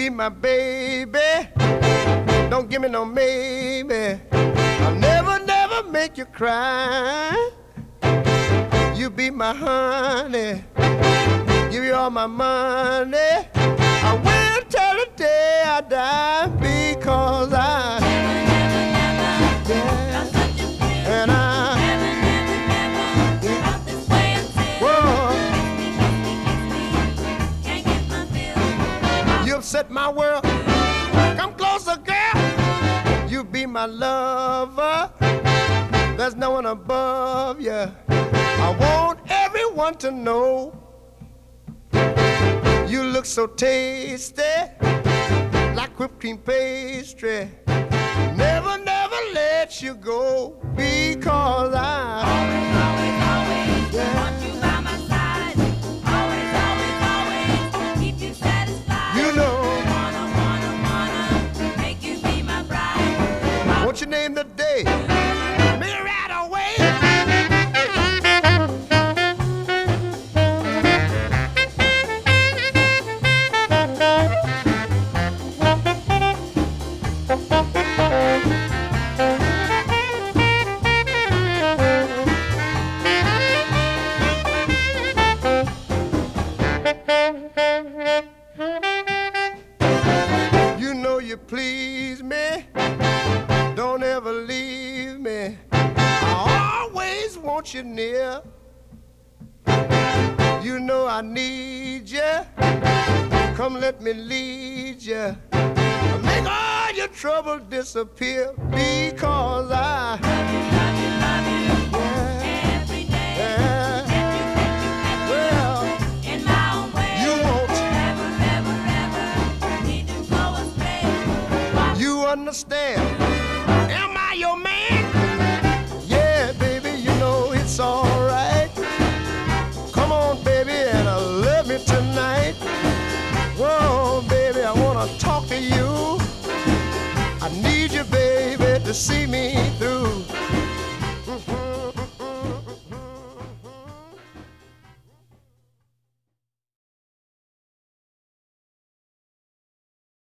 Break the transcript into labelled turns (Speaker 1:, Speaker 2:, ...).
Speaker 1: be my baby. Don't give me no maybe. I'll never, never make you cry. You be my honey. Give you all my money. I will till the day I die because I yeah. And I you upset my world. Come closer, girl. You be my lover. There's no one above you. I want everyone to know you look so tasty, like whipped cream pastry. Never, never let you go because I
Speaker 2: always want you by my side. Always keep you satisfied.
Speaker 1: You know,
Speaker 2: wanna make you be my bride.
Speaker 1: won't you name the day? Me right away. You know you please me. Don't ever leave me. I always want you near. You know I need you. Come let me lead you. Make all your trouble disappear because I
Speaker 2: Love you every day.
Speaker 1: yeah. Well,
Speaker 2: In my own way.
Speaker 1: you won't.
Speaker 2: Never need to go astray.
Speaker 1: You understand? Am I your man? Yeah, baby, you know it's alright. Come on, baby, and love me tonight. Whoa, baby, I wanna talk to you. I need you, baby, to see me through.